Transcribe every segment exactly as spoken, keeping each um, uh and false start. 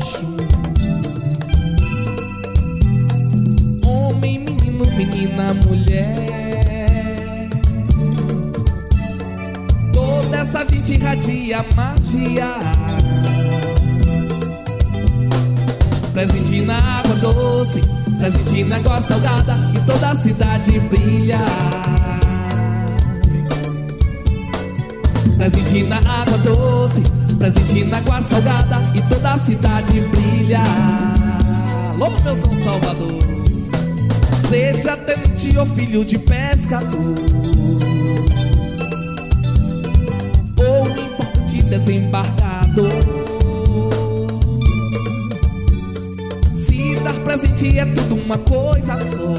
Oxum. Homem, menino, menina, mulher, toda essa gente irradia magia. Presente na água doce, presente na água salgada, e toda a cidade brilha. Presente na água doce, presente na água salgada, e toda a cidade brilha. Alô, meu São Salvador. Seja tenente ou filho de pescador, ou importante desembargador, se dar presente é tudo uma coisa só.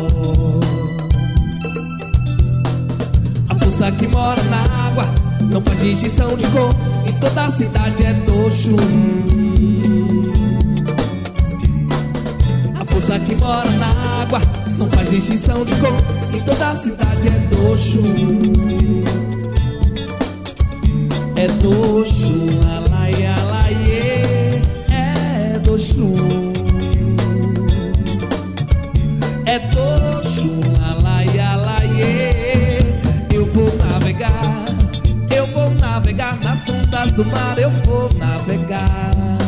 A força que mora na água não faz distinção de cor, e toda a cidade é do Oxum. A força que mora na água não faz distinção de cor, e toda a cidade é do Oxum. É do Oxum, alai, alaiê, é do Oxum. É do Oxum, alai, alaiê. Eu vou navegar, eu vou navegar nas ondas do mar, eu vou navegar.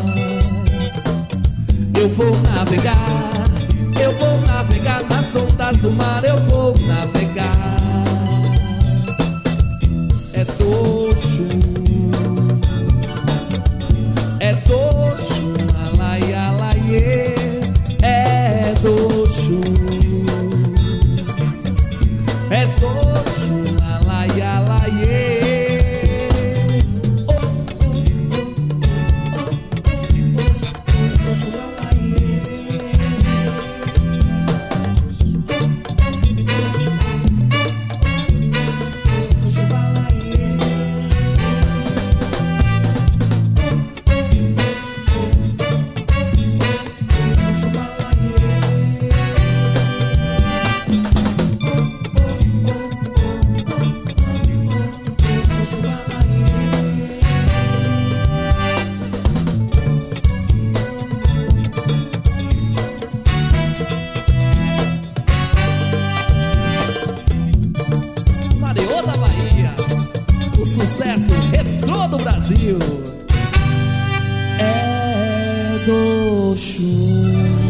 Eu vou navegar, eu vou navegar nas ondas do mar, eu vou navegar. É do Oxum, é do Oxum, alai, alaiê, é do Oxum, é do Oxum, alai, alaiê. Sucesso retrô do Brasil. É do Oxum.